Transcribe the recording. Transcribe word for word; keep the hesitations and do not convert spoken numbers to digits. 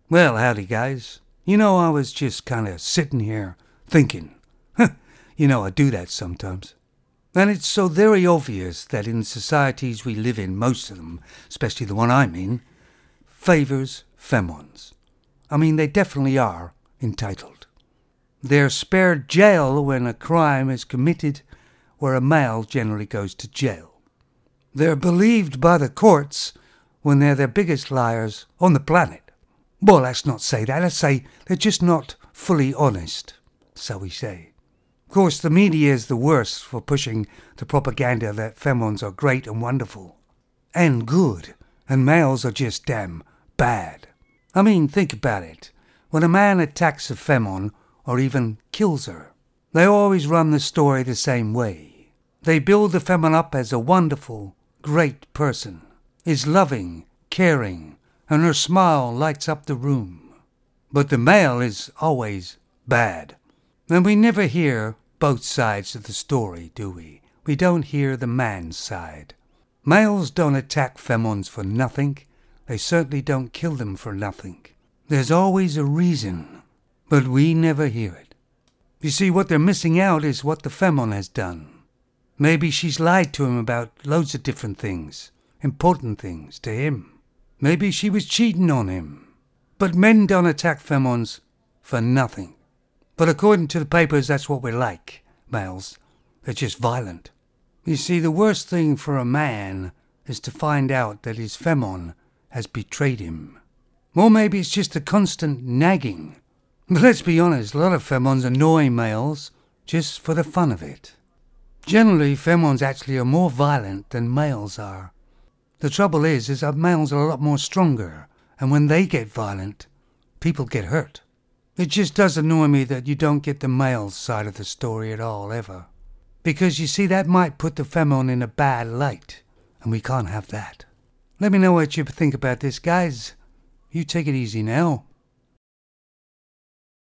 Well, howdy, guys. You know, I was just kind of sitting here thinking. You know, I do that sometimes. And it's so very obvious that in societies we live in, most of them, especially the one I'm in, favours femons. I mean, they definitely are entitled. They're spared jail when a crime is committed, where a male generally goes to jail. They're believed by the courts when they're the biggest liars on the planet. Well, let's not say that. Let's say they're just not fully honest, so we say. Of course, the media is the worst for pushing the propaganda that femons are great and wonderful. And good. And males are just damn bad. I mean, think about it. When a man attacks a femon, or even kills her, they always run the story the same way. They build the femon up as a wonderful, great person, is loving, caring, and her smile lights up the room. But the male is always bad. And we never hear both sides of the story, do we? We don't hear the man's side. Males don't attack femons for nothing. They certainly don't kill them for nothing. There's always a reason, but we never hear it. You see, what they're missing out is what the femon has done. Maybe she's lied to him about loads of different things, important things to him. Maybe she was cheating on him. But men don't attack femons for nothing. But according to the papers, that's what we're like, males. They're just violent. You see, the worst thing for a man is to find out that his femon has betrayed him. Or maybe it's just a constant nagging. But let's be honest, a lot of femons annoy males just for the fun of it. Generally, femons actually are more violent than males are. The trouble is, is that males are a lot more stronger, and when they get violent, people get hurt. It just does annoy me that you don't get the male side of the story at all, ever. Because you see, that might put the femon in a bad light, and we can't have that. Let me know what you think about this, guys. You take it easy now.